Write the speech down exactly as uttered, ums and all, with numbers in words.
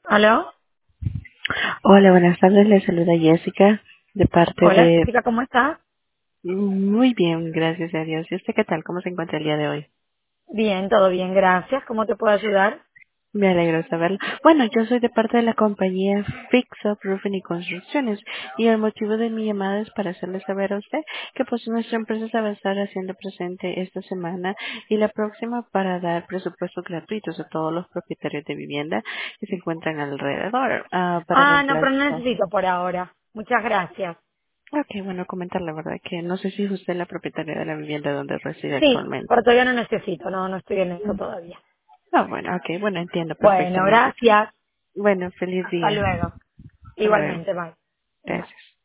¿Aló? Hola, buenas tardes. Le saluda Jessica de parte Hola, de... chica, ¿cómo estás? Muy bien, gracias a Dios. ¿Y usted qué tal? ¿Cómo se encuentra el día de hoy? Bien, todo bien, gracias. ¿Cómo te puedo ayudar? Me alegro saberlo. Bueno, yo soy de parte de la compañía Fix Up Roofing y Construcciones y el motivo de mi llamada es para hacerle saber a usted que pues nuestra empresa se va a estar haciendo presente esta semana y la próxima para dar presupuestos gratuitos a todos los propietarios de vivienda que se encuentran alrededor ah, para Ah, no, pero no reemplazar. necesito por ahora. Muchas gracias. Ok, bueno, comentar la verdad que no sé si es usted la propietaria de la vivienda donde reside Sí, actualmente. pero todavía no necesito, no, no estoy en eso Mm. todavía. Ah, bueno, ok, bueno, entiendo Bueno, perfectamente. gracias. Bueno, feliz Hasta día. luego. Hasta luego. Igualmente, bye. Bye. Gracias.